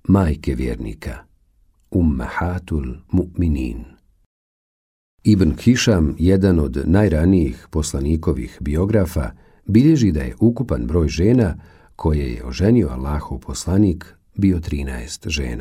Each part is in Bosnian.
majke vjernika, ummahatul mu'minin. Ibn Hišam, jedan od najranijih poslanikovih biografa, bilježi da je ukupan broj žena koje je oženio Allahov poslanik bio 13 žena.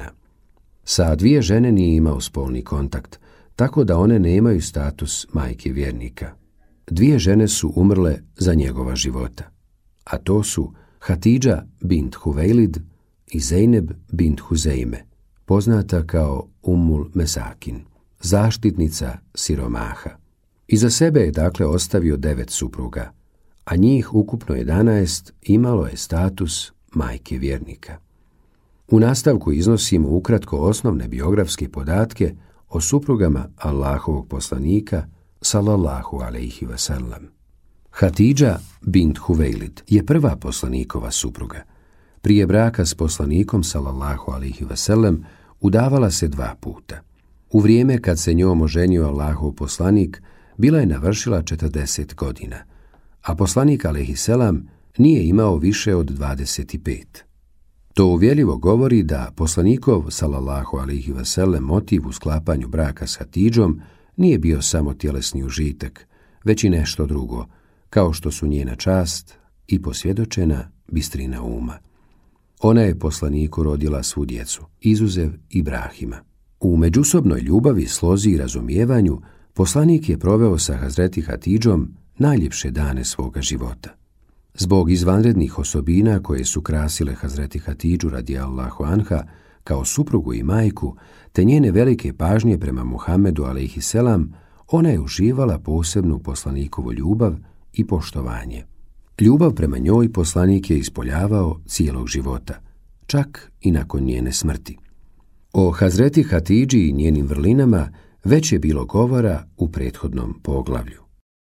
Sa 2 žene nije imao spolni kontakt, tako da one nemaju status majke vjernika. 2 žene su umrle za njegova života, a to su Hatidža bint Huvejlid i Zejneb bint Huzejme, poznata kao Ummul Mesakin, zaštitnica siromaha. Iza sebe je dakle ostavio 9 supruga, a njih ukupno 11 imalo je status majke vjernika. U nastavku iznosimo ukratko osnovne biografske podatke o suprugama Allahovog poslanika, sallallahu alejhi ve sellem. Hatidža bint Huvejlid je prva poslanikova supruga. Prije braka s poslanikom, sallallahu alejhi ve sellem, udavala se 2 puta. U vrijeme kad se njom oženio Allahov poslanik, bila je navršila 40 godina, a poslanik alejhi selam nije imao više od 25. To uvjerljivo govori da poslanikov, sallallahu alejhi ve sellem, motiv u sklapanju braka s Hatidžom nije bio samo tjelesni užitak, već i nešto drugo, kao što su njena čast i posvjedočena bistrina uma. Ona je poslaniku rodila svu djecu, izuzev Ibrahima. U međusobnoj ljubavi, slozi i razumijevanju, poslanik je proveo sa Hazreti Hatidžom najljepše dane svoga života. Zbog izvanrednih osobina koje su krasile Hazreti Hatidžu radijallahu anha kao suprugu i majku, te njene velike pažnje prema Muhammedu alejhi selam, ona je uživala posebnu poslanikovu ljubav i poštovanje. Ljubav prema njoj poslanik je ispoljavao cijelog života, čak i nakon njene smrti. O Hazreti Hatidži i njenim vrlinama već je bilo govora u prethodnom poglavlju.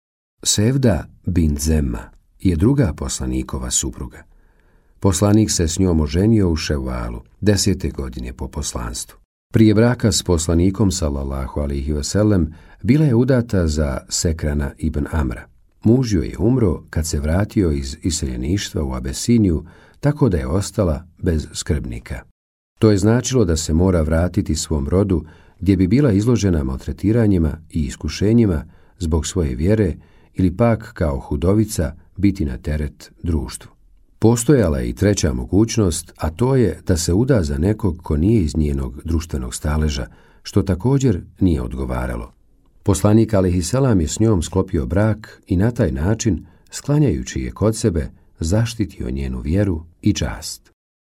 Sevda bint Zemma je druga poslanikova supruga. Poslanik se s njom oženio u Ševalu, 10. godine po poslanstvu. Prije braka s poslanikom, sallallahu alejhi ve sellem, bila je udata za Sekrana ibn Amra. Muž joj je umro kad se vratio iz iseljeništva u Abesiniju, tako da je ostala bez skrbnika. To je značilo da se mora vratiti svom rodu, gdje bi bila izložena maltretiranjima i iskušenjima zbog svoje vjere ili pak kao hudovica biti na teret društvu. Postojala je i treća mogućnost, a to je da se uda za nekog ko nije iz njenog društvenog staleža, što također nije odgovaralo. Poslanik alejhi selam je s njom sklopio brak i na taj način, sklanjajući je kod sebe, zaštitio njenu vjeru i čast.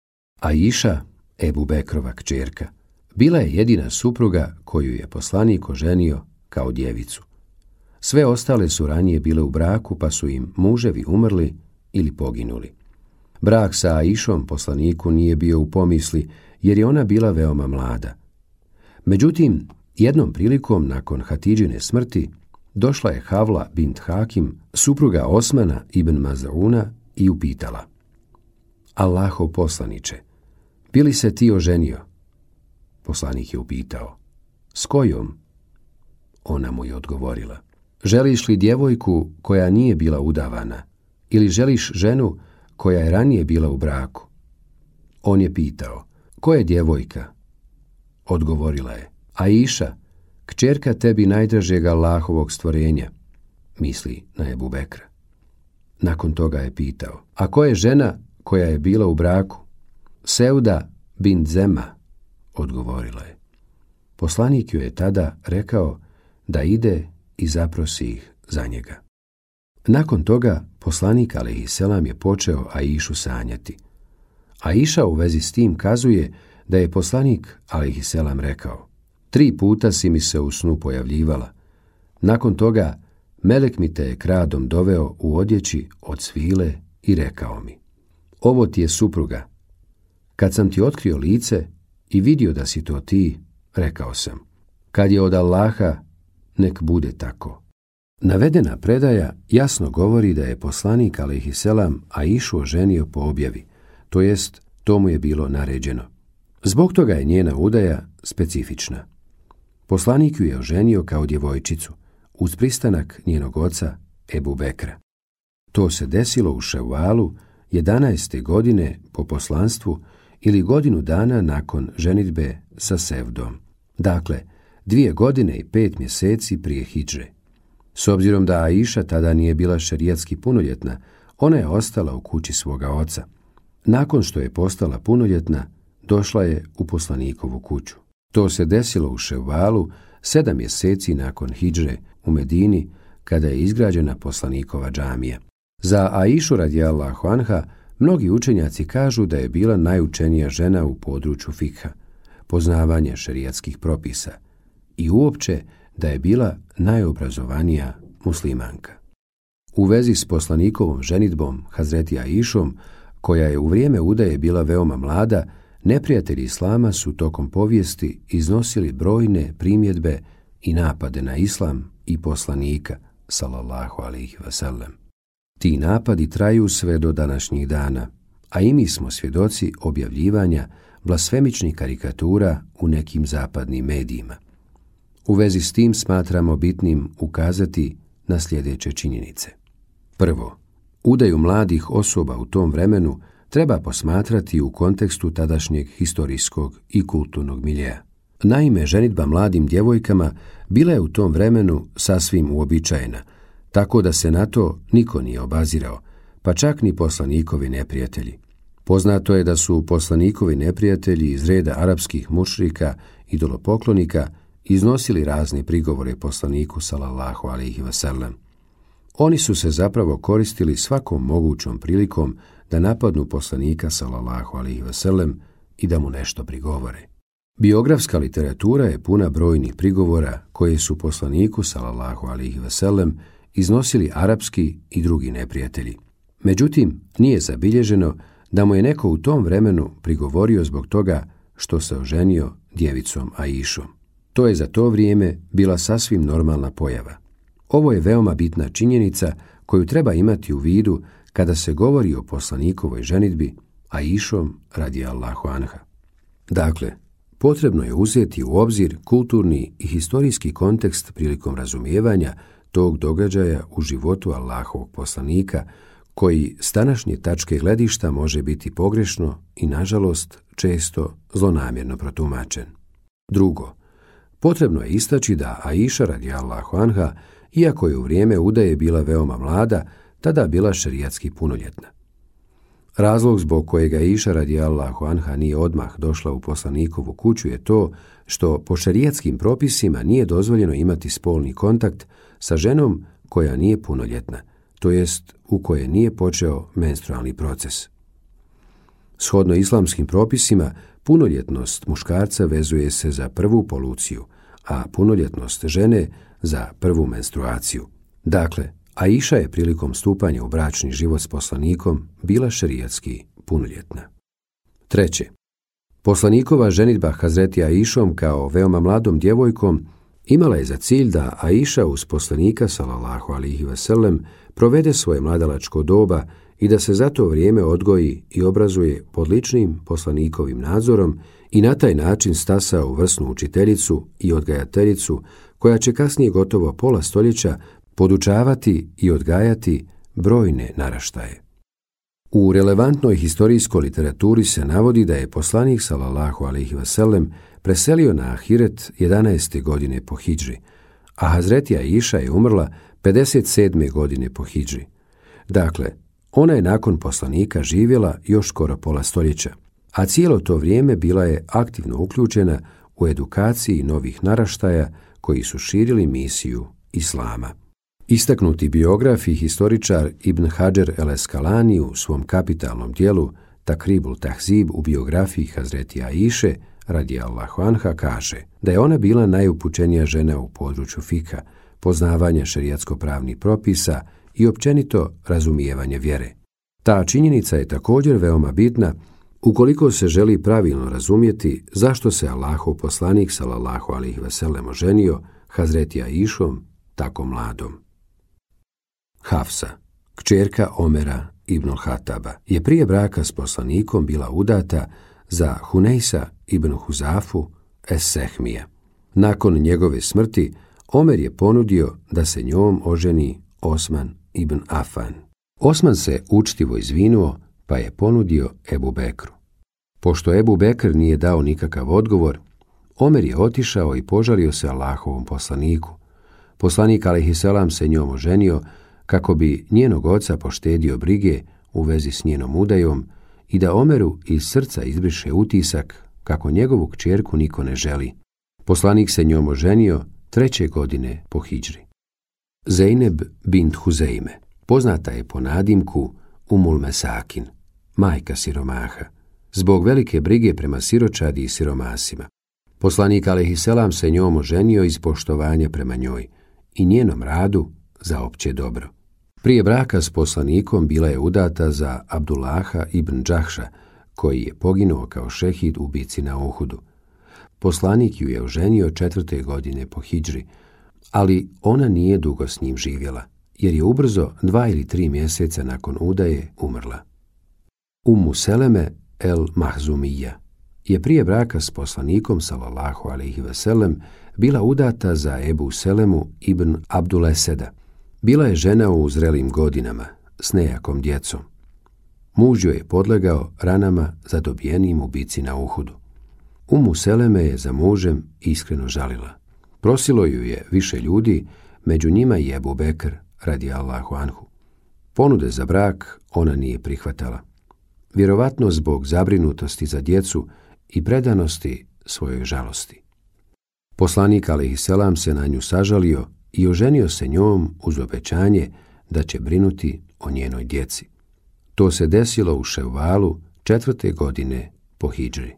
Aiša, Ebu Bekrova kćerka, bila je jedina supruga koju je poslanik oženio kao djevicu. Sve ostale su ranije bile u braku, pa su im muževi umrli ili poginuli. Brak sa Aišom poslaniku nije bio u pomisli, jer je ona bila veoma mlada. Međutim, jednom prilikom nakon Hatidžine smrti došla je Havla bint Hakim, supruga Osmana ibn Maz'una, i upitala: Allahov poslaniče, bi li se ti oženio? Poslanik je upitao: s kojom? Ona mu je odgovorila: želiš li djevojku koja nije bila udavana, ili želiš ženu koja je ranije bila u braku? On je pitao: ko je djevojka? Odgovorila je: Aiša, kćerka tebi najdražeg Allahovog stvorenja, misli na Ebu Bekra. Nakon toga je pitao: a ko je žena koja je bila u braku? Sevda bint Zemma, odgovorila je. Poslanik joj je tada rekao da ide i zaprosi ih za njega. Nakon toga poslanik alejhi selam je počeo Aišu sanjati. Aiša u vezi s tim kazuje da je poslanik alejhi selam rekao: 3 puta si mi se u snu pojavljivala. Nakon toga melek mi te je kradom doveo u odjeći od svile i rekao mi: ovo ti je supruga. Kad sam ti otkrio lice i vidio da si to ti, rekao sam: kad je od Allaha, nek bude tako. Navedena predaja jasno govori da je poslanik alejhi selam Aišu oženio po objavi, to jest to mu je bilo naređeno. Zbog toga je njena udaja specifična. Poslanik ju je oženio kao djevojčicu, uz pristanak njenog oca Ebu Bekra. To se desilo u Ševalu 11. godine po poslanstvu ili godinu dana nakon ženidbe sa Sevdom. Dakle, 2 godine i 5 mjeseci prije hidže. S obzirom da Aiša tada nije bila šerijatski punoljetna, ona je ostala u kući svoga oca. Nakon što je postala punoljetna, došla je u poslanikovu kuću. To se desilo u Ševvalu 7 mjeseci nakon hidže u Medini, kada je izgrađena poslanikova džamija. Za Aišu radijallahu anha mnogi učenjaci kažu da je bila najučenija žena u području fikha, poznavanja šerijatskih propisa i uopće da je bila najobrazovanija muslimanka. U vezi s poslanikovom ženidbom Hazreti Aišom, koja je u vrijeme udaje bila veoma mlada, neprijatelji islama su tokom povijesti iznosili brojne primjedbe i napade na islam i poslanika, sallallahu alejhi ve sellem. Ti napadi traju sve do današnjih dana, a i mi smo svjedoci objavljivanja blasfemičnih karikatura u nekim zapadnim medijima. U vezi s tim smatramo bitnim ukazati na sljedeće činjenice. Prvo, udaju mladih osoba u tom vremenu treba posmatrati u kontekstu tadašnjeg historijskog i kulturnog miljeja. Naime, ženidba mladim djevojkama bila je u tom vremenu sasvim uobičajena, tako da se na to niko nije obazirao, pa čak ni poslanikovi neprijatelji. Poznato je da su poslanikovi neprijatelji iz reda arapskih mušrika, idolopoklonika, iznosili razne prigovore poslaniku sallallahu alejhi ve sellem. Oni su se zapravo koristili svakom mogućom prilikom da napadnu poslanika sallallahu alejhi ve sellem i da mu nešto prigovore. Biografska literatura je puna brojnih prigovora koje su poslaniku sallallahu alejhi ve sellem iznosili arapski i drugi neprijatelji. Međutim, nije zabilježeno da mu je neko u tom vremenu prigovorio zbog toga što se oženio djevicom Aišom. To je za to vrijeme bila sasvim normalna pojava. Ovo je veoma bitna činjenica koju treba imati u vidu kada se govori o poslanikovoj ženidbi Aišom radijallahu anha. Dakle, potrebno je uzeti u obzir kulturni i historijski kontekst prilikom razumijevanja tog događaja u životu Allahovog poslanika, koji s današnje tačke gledišta može biti pogrešno i, nažalost, često zlonamjerno protumačen. Drugo, potrebno je istaći da Aiša radijallahu anha, iako je u vrijeme udaje bila veoma mlada, tada bila šerijatski punoljetna. Razlog zbog kojega Aiša radijallahu anha nije odmah došla u poslanikovu kuću je to što po šerijatskim propisima nije dozvoljeno imati spolni kontakt sa ženom koja nije punoljetna, to jest u koje nije počeo menstrualni proces. Shodno islamskim propisima, punoljetnost muškarca vezuje se za prvu poluciju, a punoljetnost žene za prvu menstruaciju. Dakle, Aiša je prilikom stupanja u bračni život s poslanikom bila šerijatski punoljetna. Treće, poslanikova ženidba Hazreti Aišom kao veoma mladom djevojkom imala je za cilj da Aiša uz poslanika sallallahu alejhi ve sellem provede svoje mladalačko doba i da se za to vrijeme odgoji i obrazuje pod ličnim poslanikovim nadzorom i na taj način stasa u vrsnu učiteljicu i odgajateljicu koja će kasnije gotovo pola stoljeća podučavati i odgajati brojne naraštaje. U relevantnoj historijskoj literaturi se navodi da je poslanik sallallahu alejhi ve sellem preselio na ahiret 11. godine po hidži, a Hazreti Aiša je umrla 57. godine po hidži. Dakle, ona je nakon poslanika živjela još skoro pola stoljeća, a cijelo to vrijeme bila je aktivno uključena u edukaciji novih naraštaja koji su širili misiju islama. Istaknuti biograf i historičar Ibn Hadžer el-Eskalani u svom kapitalnom dijelu Takribul Tahzib u biografiji Hazreti Aiše radijallahu anha kaže da je ona bila najupućenija žena u području fikha, poznavanja šerijatsko-pravnih propisa i općenito razumijevanje vjere. Ta činjenica je također veoma bitna ukoliko se želi pravilno razumjeti zašto se Allahov poslanik sallallahu alejhi ve sellem oženio Hazreti Aišom tako mladom. Hafsa, kćerka Omera ibn Hataba, je prije braka s poslanikom bila udata za Hunejsa ibn Huzafu es-Sehmija. Nakon njegove smrti, Omer je ponudio da se njom oženi Osman ibn Afan. Osman se učtivo izvinuo, pa je ponudio Ebu Bekru. Pošto Ebu Bekr nije dao nikakav odgovor, Omer je otišao i požalio se Allahovom poslaniku. Poslanik alejhiselam se njom oženio kako bi njenog oca poštedio brige u vezi s njenom udajom i da Omeru iz srca izbriše utisak kako njegovu kćerku niko ne želi. Poslanik se njom oženio 3. godine po hidžri. Zejneb bint Huzejme poznata je po nadimku Umul Mesakin, majka siromaha, zbog velike brige prema siročadi i siromasima. Poslanik alejhiselam se njom oženio iz poštovanja prema njoj i njenom radu za opće dobro. Prije braka s poslanikom bila je udata za Abdullaha ibn Džahša, koji je poginuo kao šehid u bici na Uhudu. Poslanik ju je oženio 4. godine po hidžri, ali ona nije dugo s njim živjela, jer je ubrzo 2 ili 3 mjeseca nakon udaje umrla. Ummu Seleme el Mahzumija je prije braka s poslanikom sallallahu alejhi ve sellem bila udata za Ebu Selemu ibn Abduleseda. Bila je žena u zrelim godinama, s nejakom djecom. Muž joj je podlegao ranama zadobijenim u bici na Uhudu. Ummu Seleme je za mužem iskreno žalila. Prosilo ju je više ljudi, među njima i Ebu Bekr radijallahu anhu. Ponude za brak ona nije prihvatala, vjerovatno zbog zabrinutosti za djecu i predanosti svojoj žalosti. Poslanik alejhiselam se na nju sažalio i oženio se njom uz obećanje da će brinuti o njenoj djeci. To se desilo u Ševvalu 4. godine po hidžri.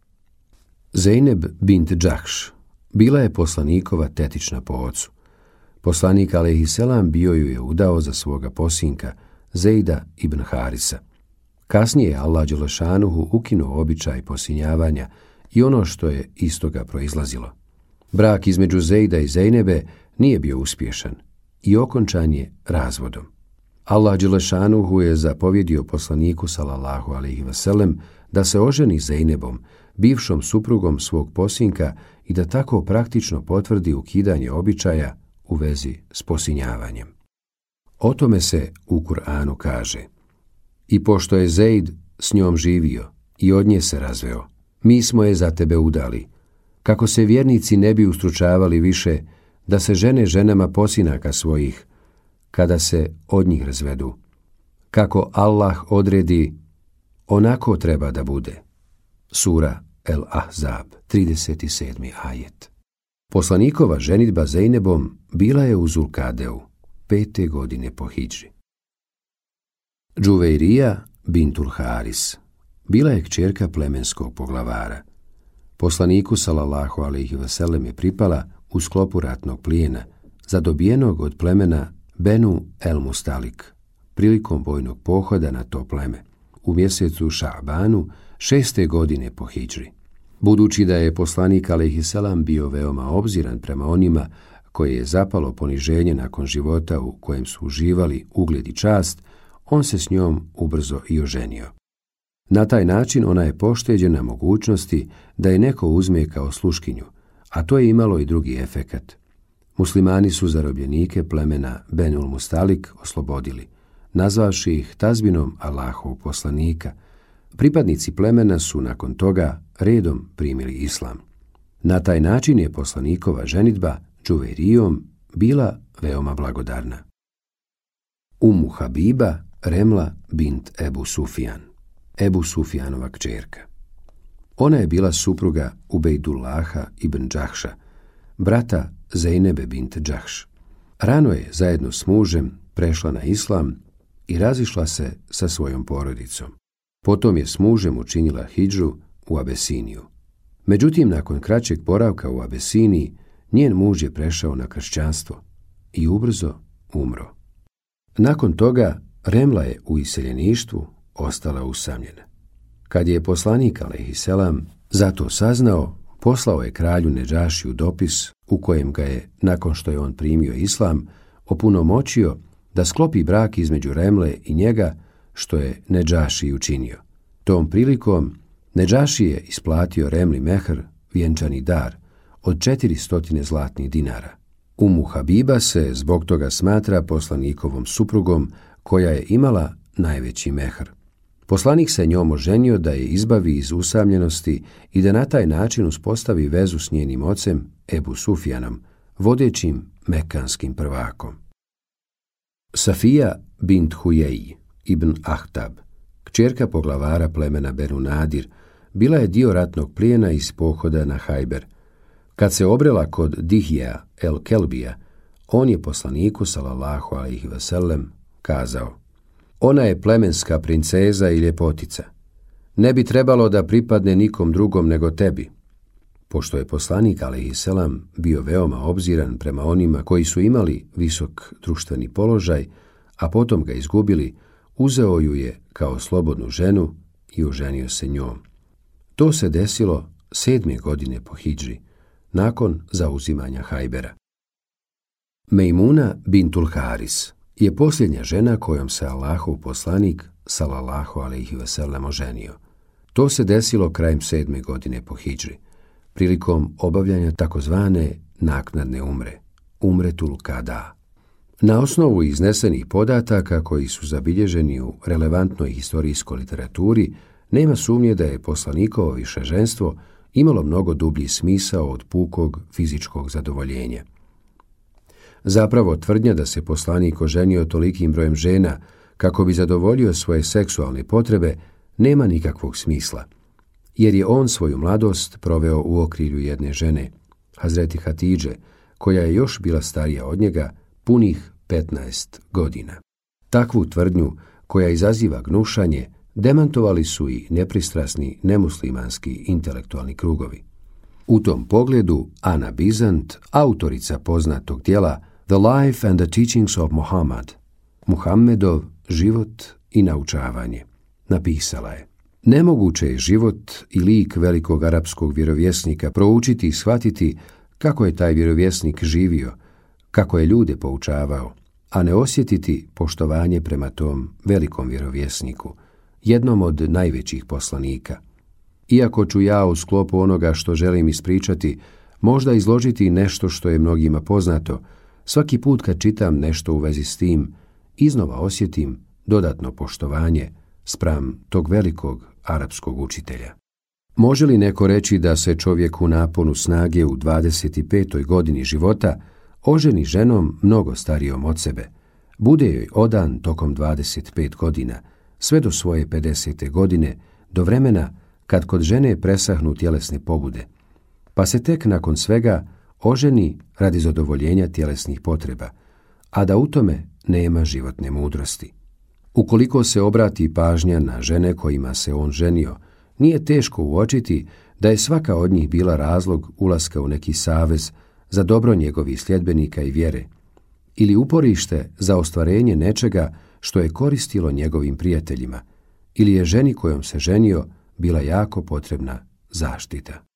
Zejneb bint Džahš bila je poslanikova tetična po ocu. Poslanik alejhiselam bio ju je udao za svoga posinka Zejda ibn Harisa. Kasnije je Allah dželešanuhu ukinuo običaj posinjavanja i ono što je iz toga proizlazilo. Brak između Zejda i Zejnebe nije bio uspješan i okončan je razvodom. Allah dželešanuhu je zapovjedio poslaniku sallallahu alejhi ve sellem da se oženi Zejnebom, bivšom suprugom svog posinka, i da tako praktično potvrdi ukidanje običaja u vezi s posinjavanjem. O tome se u Kur'anu kaže: i pošto je Zejd s njom živio i od nje se razveo, mi smo je za tebe udali, kako se vjernici ne bi ustručavali više da se žene ženama posinaka svojih, kada se od njih razvedu. Kako Allah odredi, onako treba da bude. Sura El Ahzab, 37. ajet. Poslanikova ženidba Zejnebom bila je u Zulkadeu, 5. godine po hidžri. Džuveirija bintul Haris bila je kćerka plemenskog poglavara. Poslaniku sallallahu alejhi ve sellem je pripala u sklopu ratnog plijena, zadobijenog od plemena Benu el Mustalik, prilikom vojnog pohoda na to pleme, u mjesecu Ša'banu 6. godine po hidžri. Budući da je poslanik alejhiselam bio veoma obziran prema onima koje je zapalo poniženje nakon života u kojem su uživali ugled i čast, on se s njom ubrzo i oženio. Na taj način ona je pošteđena mogućnosti da je neko uzme kao sluškinju, a to je imalo i drugi efekat. Muslimani su zarobljenike plemena Benul Mustalik oslobodili, nazvavši ih tazbinom Allahovog poslanika. Pripadnici plemena su nakon toga redom primili islam. Na taj način je poslanikova ženidba Džuveirijom bila veoma blagodarna. Ummu Habiba Remla bint Ebu Sufjan, Ebu Sufjanova kćerka. Ona je bila supruga Ubejdullaha ibn Džahša, brata Zejnebe bint Džahš. Rano je zajedno s mužem prešla na islam i razišla se sa svojom porodicom. Potom je s mužem učinila hidžu u Abesiniju. Međutim, nakon kraćeg boravka u Abesiniji, njen muž je prešao na kršćanstvo i ubrzo umro. Nakon toga Remla je u iseljeništvu ostala usamljena. Kad je poslanik alejhiselam za to saznao, poslao je kralju Nedžašiju dopis u kojem ga je, nakon što je on primio islam, opunomoćio da sklopi brak između Remle i njega, što je Nedžaši učinio. Tom prilikom Nedžaši je isplatio Remli mehr, vjenčani dar, od 400 zlatnih dinara. Ummu Habiba se zbog toga smatra poslanikovom suprugom koja je imala najveći mehr. Poslanik se njom oženio da je izbavi iz usamljenosti i da na taj način uspostavi vezu s njenim ocem Ebu Sufjanom, vodećim mekanskim prvakom. Safija bint Hujeji ibn Ahtab, kćerka poglavara plemena Benu Nadir, bila je dio ratnog plijena iz pohoda na Hajber. Kad se obrela kod Dihija el Kelbija, on je poslaniku sallallahu alejhi ve sellem kazao: ona je plemenska princeza i ljepotica. Ne bi trebalo da pripadne nikom drugom nego tebi. Pošto je poslanik alejhi selam bio veoma obziran prema onima koji su imali visok društveni položaj, a potom ga izgubili, uzeo ju je kao slobodnu ženu i oženio se njom. To se desilo 7. godine po hidži, nakon zauzimanja Hajbera. Mejmuna bintul Haris je posljednja žena kojom se Allahov poslanik sallallahu alejhi ve sellem oženio. To se desilo krajem 7. godine po hidži, prilikom obavljanja takozvane naknadne umre, umretul kada. Na osnovu iznesenih podataka koji su zabilježeni u relevantnoj historijskoj literaturi, nema sumnje da je poslanikovo višeženstvo imalo mnogo dublji smisao od pukog fizičkog zadovoljenja. Zapravo, tvrdnja da se poslanik oženio tolikim brojem žena kako bi zadovoljio svoje seksualne potrebe nema nikakvog smisla, jer je on svoju mladost proveo u okrilju jedne žene, Hazreti Hatidže, koja je još bila starija od njega punih 15 godina. Takvu tvrdnju, koja izaziva gnušanje, demantovali su i nepristrasni nemuslimanski intelektualni krugovi. U tom pogledu Ana Bizant, autorica poznatog djela The Life and the Teachings of Muhammad, Muhammedov život i naučavanje, napisala je: nemoguće je život i lik velikog arapskog vjerovjesnika proučiti i shvatiti kako je taj vjerovjesnik živio, kako je ljude poučavao, a ne osjetiti poštovanje prema tom velikom vjerovjesniku, jednom od najvećih poslanika. Iako ću ja u sklopu onoga što želim ispričati možda izložiti nešto što je mnogima poznato, svaki put kad čitam nešto u vezi s tim, iznova osjetim dodatno poštovanje spram tog velikog arapskog učitelja. Može li neko reći da se čovjek u naponu snage u 25. godini života oženi ženom mnogo starijom od sebe, bude joj odan tokom 25 godina, sve do svoje 50. godine, do vremena kad kod žene presahnu tjelesne pobude, pa se tek nakon svega oženi radi zadovoljenja tjelesnih potreba, a da u tome nema životne mudrosti. Ukoliko se obrati pažnja na žene kojima se on ženio, nije teško uočiti da je svaka od njih bila razlog ulaska u neki savez za dobro njegovih sljedbenika i vjere, ili uporište za ostvarenje nečega što je koristilo njegovim prijateljima, ili je ženi kojom se ženio bila jako potrebna zaštita.